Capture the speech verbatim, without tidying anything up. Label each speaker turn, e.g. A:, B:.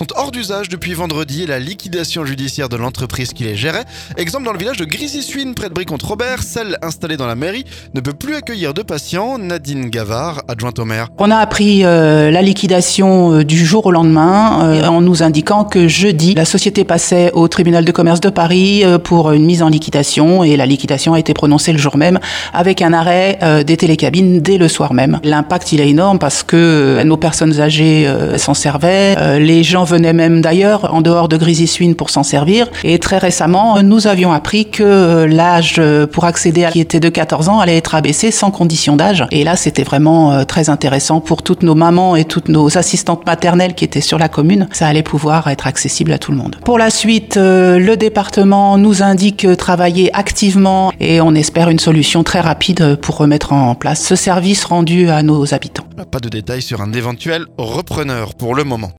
A: sont hors d'usage depuis vendredi et la liquidation judiciaire de l'entreprise qui les gérait. Exemple dans le village de Grésy-Suines, près de Brie-Comte-Robert, celle installée dans la mairie ne peut plus accueillir de patients. Nadine Gavard, adjointe au maire.
B: On a appris euh, la liquidation euh, du jour au lendemain euh, en nous indiquant que jeudi, la société passait au tribunal de commerce de Paris euh, pour une mise en liquidation et la liquidation a été prononcée le jour même avec un arrêt euh, des télécabines dès le soir même. L'impact, il est énorme parce que euh, nos personnes âgées euh, s'en servaient, euh, les gens venaient même d'ailleurs en dehors de Grésy-Suines pour s'en servir et très récemment, nous avions appris que euh, l'âge pour accéder à qui était de quatorze ans allait être abaissé sans condition d'âge et là, c'était vraiment euh, très intéressant pour toutes nos mamans et toutes nos assistantes maternelles qui étaient sur la commune. Ça allait pouvoir être accessible à tout le monde. Pour la suite, euh, le département nous indique travailler activement et on espère une solution très rapide pour remettre en place ce service rendu à nos habitants.
A: Pas de détails sur un éventuel repreneur pour le moment.